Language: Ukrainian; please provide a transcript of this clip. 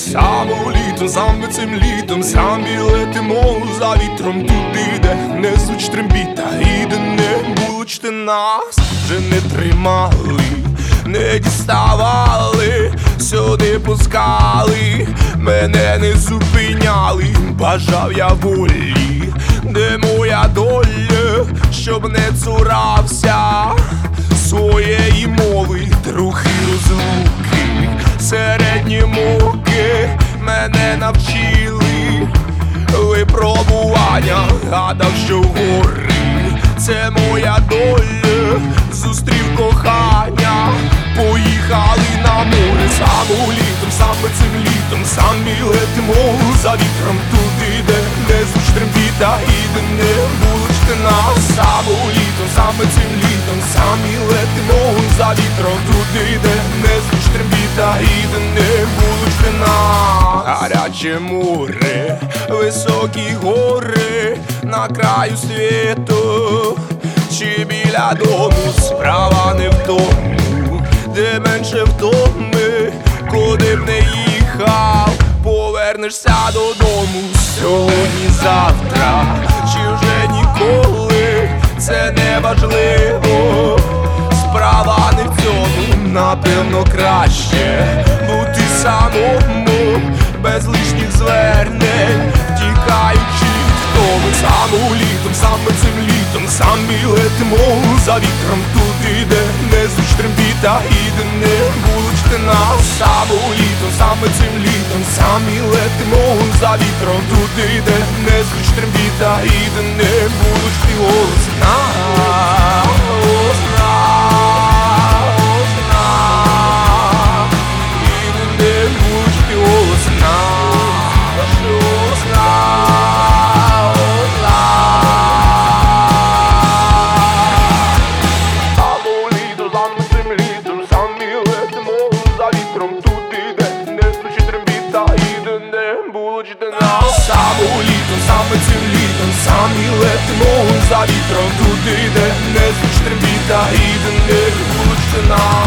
Саме цим літом, самі летимо за вітром туди, де не звучить трембіта, і де не булочте нас вже не тримали, не діставали, сюди пускали, мене не зупиняли. Бажав я волі, де моя доля, щоб не цурався своєї мови. Трохи розлуки, середні муки мене навчили випробування. Гадав, що гори це моя доля, зустрів кохання, поїхали на море. Саме цим літом, самі летимо за вітром туди, де не звучить трембіта, і де не булочте нас. Саме цим літом, самі летимо за вітром туди, де не звучить трембіта, і де не булочте нас. Гаряче море, високі гори на краю світу, чи біля дому, справа не в тому, де менше втоми, куди б не їхав, повернешся додому. Сьогодні, завтра, чи вже ніколи, це не важливо, справа не в цьому. Напевно, краще бути самому, без лишніх звернень, втікаючи від втоми. Саме цим літом, самі летимо за вітром туди, де не звучить трембіта, і де не булочте нас. Саме цим літом, самі летимо за вітром туди, де не звучить трембіта, і де не булочте голос нас. І де не булочте голос нас. Саме цим літом, самі летимо за вітром туди, де не звучить трембіта, і де не булочте нас.